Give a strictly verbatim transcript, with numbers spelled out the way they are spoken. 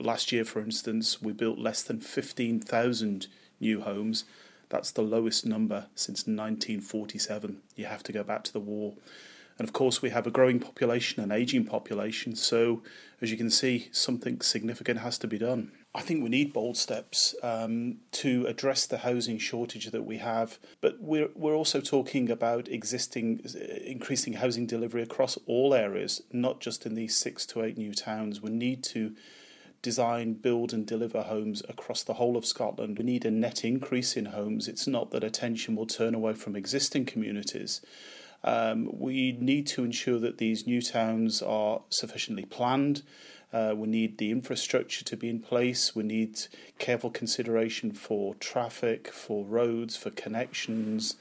last year, for instance, we built less than fifteen thousand new homes. That's the lowest number since nineteen forty-seven. You have to go back to the war. And of course, we have a growing population, an ageing population. So, as you can see, something significant has to be done. I think we need bold steps um, to address the housing shortage that we have. But we're we're also talking about existing, increasing housing delivery across all areas, not just in these six to eight new towns. We need to design, build and deliver homes across the whole of Scotland. We need a net increase in homes. It's not that attention will turn away from existing communities. Um, we need to ensure that these new towns are sufficiently planned. Uh, we need the infrastructure to be in place. We need careful consideration for traffic, for roads, for connections.